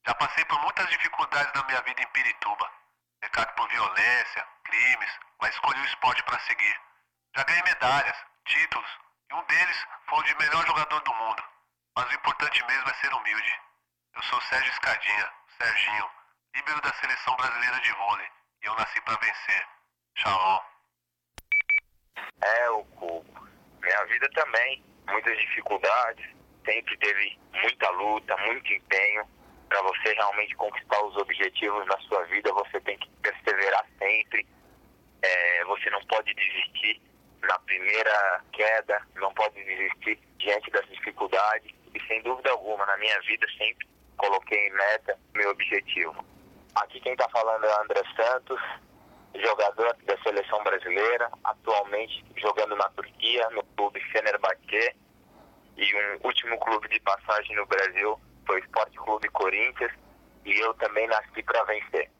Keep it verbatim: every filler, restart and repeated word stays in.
Já passei por muitas dificuldades na minha vida em Pirituba. Cercado por violência, crimes, mas escolhi o esporte para seguir. Já ganhei medalhas, títulos, e um deles foi o de melhor jogador do mundo. Mas o importante mesmo é ser humilde. Eu sou Sérgio Escadinha, Serginho, líbero da Seleção Brasileira de Vôlei, e eu nasci para vencer. Shalom. É, o Cubo. Minha vida também, muitas dificuldades, sempre teve muita luta, muito empenho. Para você realmente conquistar os objetivos na sua vida, você tem que perseverar sempre. É, você não pode desistir na primeira queda, não pode desistir diante das dificuldades. E sem dúvida alguma, na minha vida sempre coloquei em meta meu objetivo. Aqui quem está falando é André Santos, jogador da Seleção Brasileira, atualmente jogando na Turquia, no clube Fenerbahçe, e um último clube de passagem no Brasil foi o Esporte Clube Corinthians, e eu também nasci para vencer.